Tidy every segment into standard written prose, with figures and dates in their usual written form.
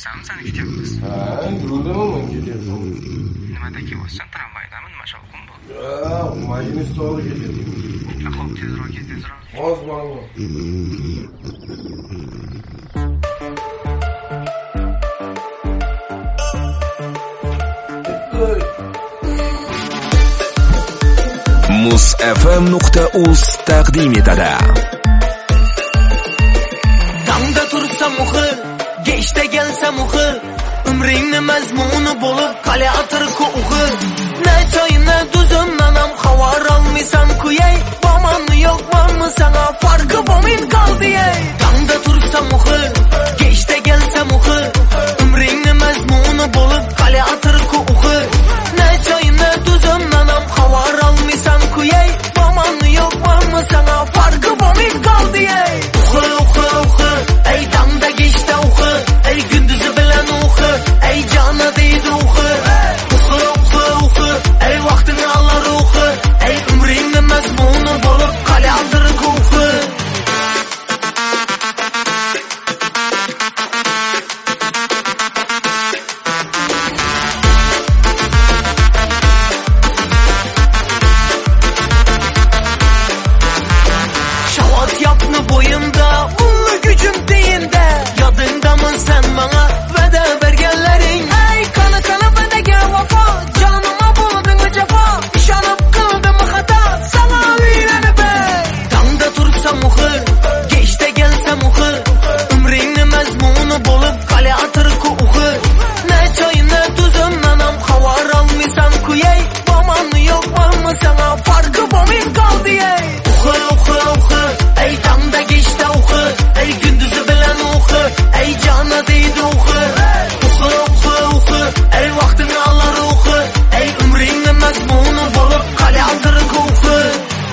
Yuribsanmi, seni ketyapmiz. Ha, yurdim, ketyapman. Nimada kelyapsan? Tramvaydami? Nima shovqin bu? Ha, majlis zali ketyapman. Xo'p, tezroq ket, tezroq. Hozir boraman. musfm.uz taqdim etadi. Damda tursa muhir, kechda kelsa muhir, umringni mazmuni bo'lib qolayotir ko'g'ir. Na choy, na tuzim, nanam xabar olmaysan kuyay, bomonmi yo'qmanmi sana farqi bo'lmay qoldi ey. Damda tursa muhir, kechda kelsa muhir, umringni mazmuni bo'lib qolayotir ko'g'ir. Na choy, na tuzim, nanam xabar olmaysan kuyay, bomonmi yo'qmanmi sana farqi bo'lmay qoldi ey. Ey damda kechda uxir, ey gündüzü bilan uxir, ey jona deydi uxir. Uxir, ey vaqtini allar uxir, ey umringni mazmuni bo'lib qolayotir ko'g'ir. Şavat yapını boyumda, ullu gücüm deyinde, yadındamı sen bana vədə bergenlerin. Ey kanı vədəgə vafa, canıma buldun cefa, işanıp kıldım hata, sana uylanıp ey. Damda tursa muhir, geçte gelse muhir, umringni mazmuni bo'lib qolayotir ko'g'ir. Ne choy, ne tuzim, nanam xabar olmaysan kuyay, bomonmi yo'qmanmi sana farqi bo'lmay qoldi ey. Uxir, ey damda kechda uxir, ey gündüzü bilan uxir, ey jona deydi uxir. Uxir, ey vaqtini allar uxir, ey umringni mazmuni bo'lib qolayotir ko'g'ir.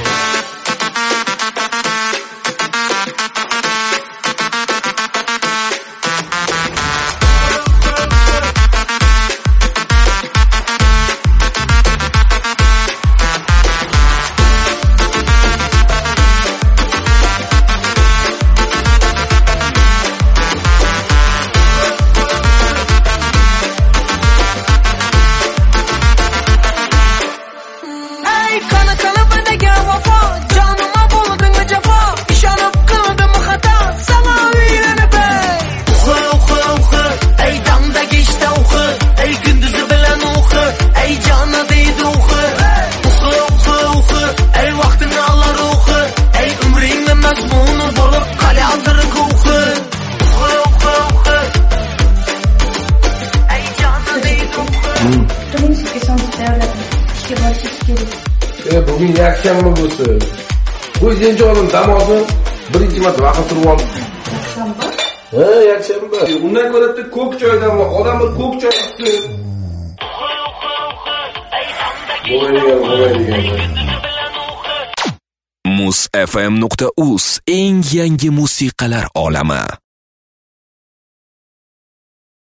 Ey kanı vədəgə vafa, canıma buldun cefa, işanıp kıldım hata, sana uylanıp ey. Uxir, ey damda kechda uxir, ey gündüzü bilan uxir, ey jona deydi uxir. Uxir, ey vaqtini allar uxir, ey umringni mazmuni bo'lib qolayotir ko'g'ir. Uxir, ey jona deydi uxir. Принципе, сам ставляет. Bugün yakshanba bo'lsa, qo'yinchi olim dam olsin, birinchi marta vaqt turib olib. Yakshanba? Ha, yakshanba. Undan ko'ra ko'k joydan va odam bir ko'k joy ichsin. musfm.uz eng yangi musiqalar olami.